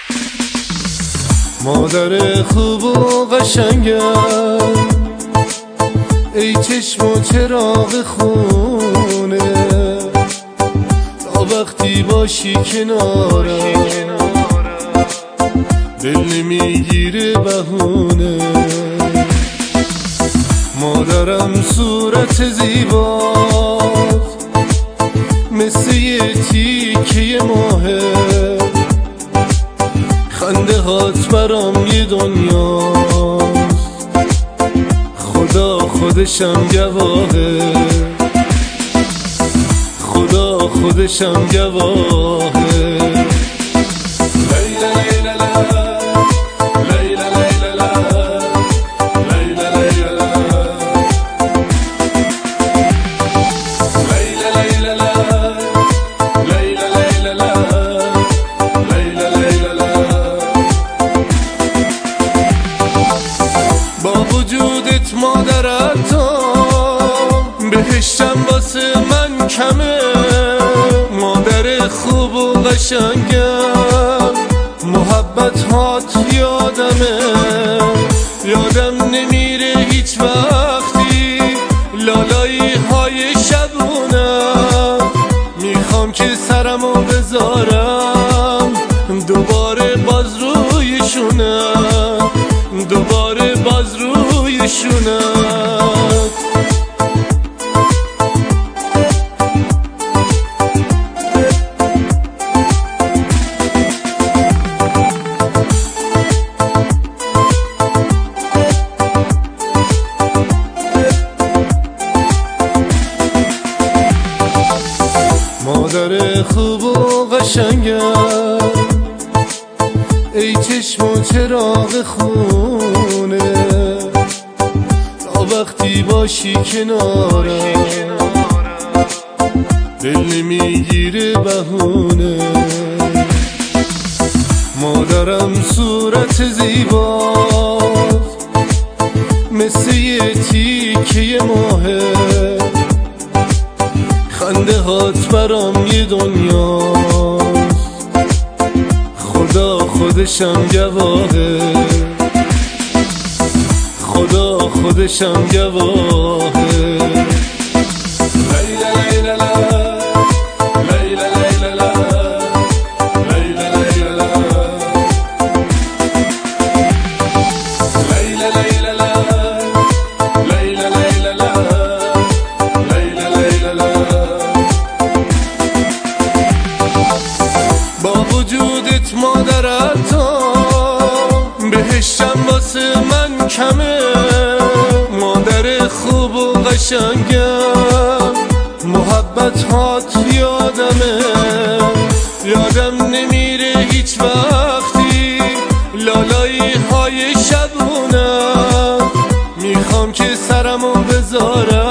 مادر خوب و قشنگم، ای چشم و چراغ خونه، تا وقتی باشی کنارم دل نمیگیره بهونه. مادرم صورت زیباست، مثل یه تیکه ماهه، خنده هات برام یه دنیاست، خدا خودشم گواهه، خدا خودشم گواهه. وجودت مادرتا بهشتم واسه من کمه، مادر خوب و قشنگم، محبت هات یادمه، یادم نمیره هیچ وقتی لالایی های شبونم، میخوام که سرمو بذارم دوباره باز روی شونم، دوباره باز روی شونت. مادر خوب و قشنگم، ای چشم و چراغ خونه، تا وقتی باشی کنارم دل نمیگیره بهونه. مادرم صورت زیباست، مثل یه تیکه ماهه، خنده هات برام یه دنیاست، خدا خودشم گواهه، خدا خودشم گواهه. وجودت مادرتا بهشتم واسه من کمه، مادر خوب و قشنگم، محبت هات یادمه، یادم نمیره هیچ وقتی لالایی های شبونم، میخوام که سرمو بذارم